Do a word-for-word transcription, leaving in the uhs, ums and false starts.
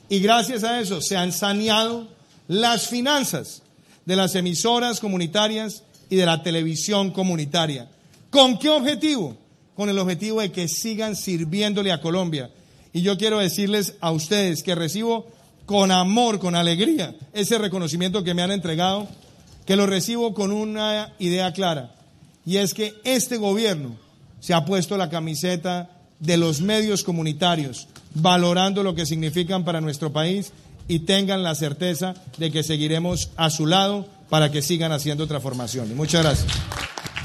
Y gracias a eso se han saneado las finanzas de las emisoras comunitarias y de la televisión comunitaria. ¿Con qué objetivo? Con el objetivo de que sigan sirviéndole a Colombia. Y yo quiero decirles a ustedes que recibo con amor, con alegría, ese reconocimiento que me han entregado, que lo recibo con una idea clara. Y es que este gobierno se ha puesto la camiseta de los medios comunitarios, valorando lo que significan para nuestro país, y tengan la certeza de que seguiremos a su lado para que sigan haciendo transformación. Y muchas gracias.